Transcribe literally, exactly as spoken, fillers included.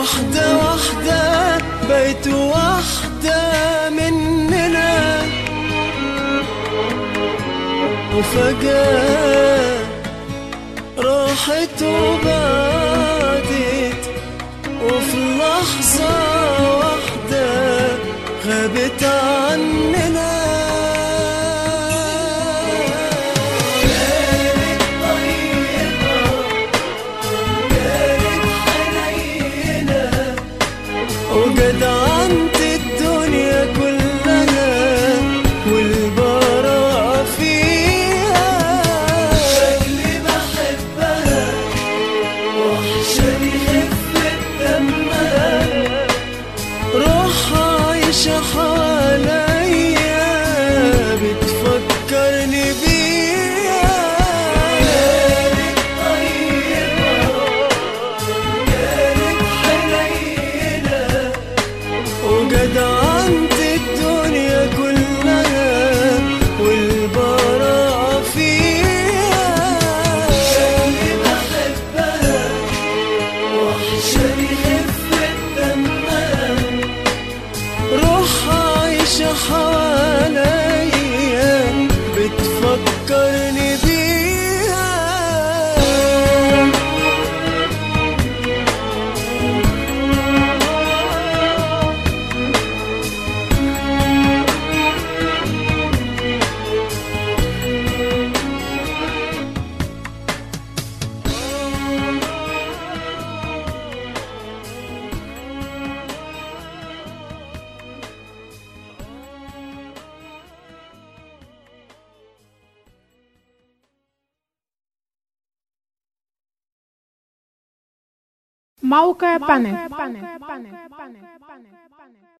واحدة واحدة بقيت واحدة مننا، وفجأة راحت وبعدت، وفي لحظة واحدة غابت عننا. كانت طيبة كانت حنينة وجدعنت الدنيا كلها والبراءة فيها. شكلي بحبها وحشاني خفة دمها، روحها عايشة حواليا بتفكرني بيها. كانت طيبة كانت حنينة وجدعنت الدنيا كلها والبراءة فيها. شكلي بحبها وحشاني خفة دمها، روحها عايشة حواليا بتفكرني بيها. موقع بانل.